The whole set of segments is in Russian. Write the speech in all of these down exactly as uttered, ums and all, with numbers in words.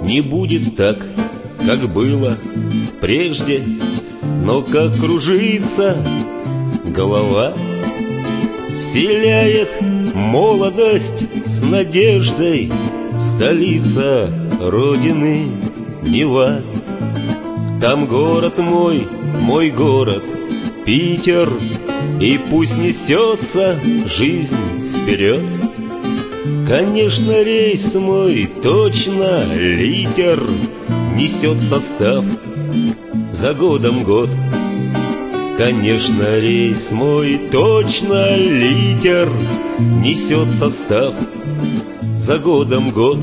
не будет так, как было прежде, но как кружится голова, вселяет молодость с надеждой столица Родины Нева. Там город мой, мой город Питер, и пусть несется жизнь вперед. Конечно, рейс мой точно литер несет состав за годом год. Конечно, рейс мой точно литер несет состав за годом год.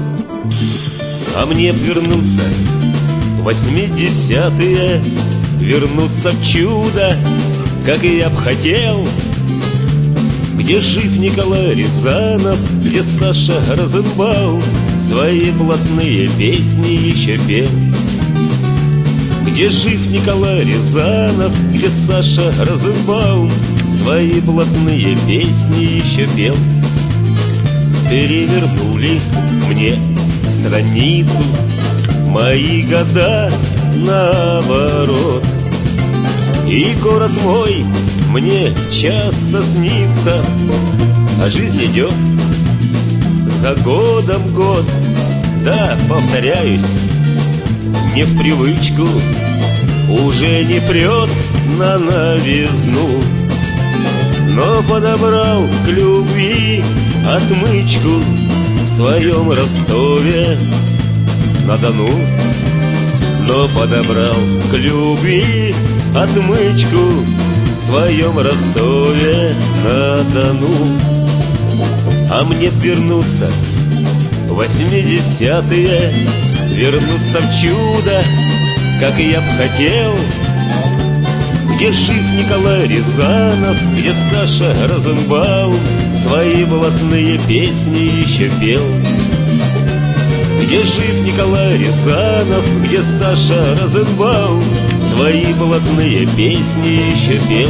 А мне б вернуться в восьмидесятые, вернуться в чудо, как и я б хотел, где жив Николай Рязанов, где Саша Розенбаум свои блатные песни еще пел. Где жив Николай Рязанов, где Саша Розенбаум свои блатные песни еще пел. Перевернули мне страницу мои года наоборот, и город мой мне часто снится, а жизнь идет за годом год. Да, повторяюсь, не в привычку, уже не прет на новизну, но подобрал к любви отмычку в своем Ростове-на-Дону. Но подобрал к любви отмычку в своем Ростове-на-Дону. А мне б вернуться в восьмидесятые, вернуться в чудо, как и я б хотел, где жив Николай Рязанов, где Саша Розенбаум свои блатные песни еще пел. Где жив Николай Рязанов, где Саша Розенбаум свои блатные песни еще пел.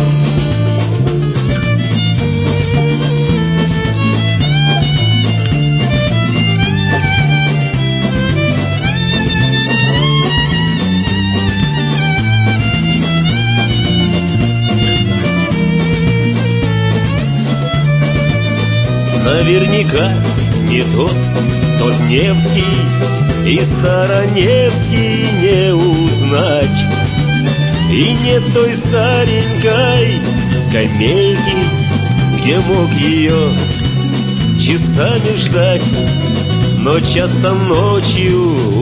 Наверняка не тот, тот Невский, и Староневский не узнать, и нет той старенькой скамейки, где мог ее часами ждать. Но часто ночью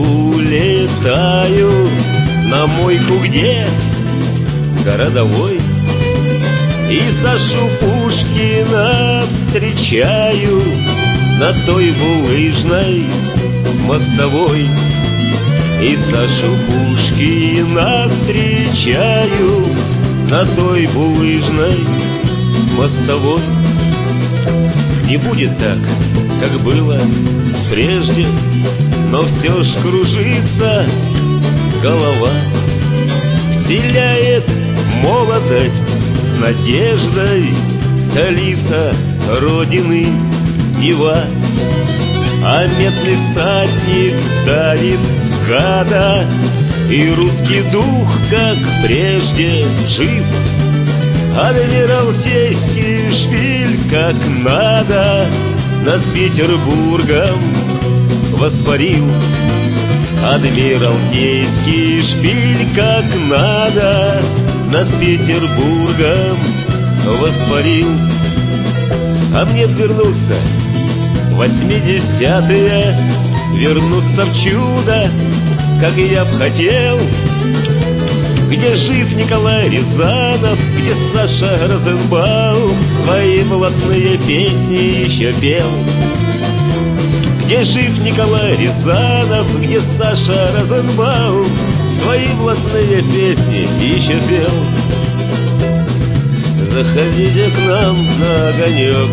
улетаю на мойку, где городовой, и Сашу Пушкина встречаю на той булыжной мостовой. И Сашу Пушкина встречаю на той булыжной мостовой. Не будет так, как было прежде, но все ж кружится голова, вселяет молодость с надеждой столица Родины Нева. А медный всадник давит гада, и русский дух, как прежде, жив. Адмиралтейский шпиль, как надо, над Петербургом воспарил. Адмиралтейский шпиль, как надо, над Петербургом воспарил. А мне б вернуться в восьмидесятые, вернуться в чудо, как и я б хотел, где жив Николай Рязанов, где Саша Розенбаум свои блатные песни еще пел. Где жив Николай Рязанов, где Саша Розенбаум свои блатные песни еще пел. Заходите к нам на огонек.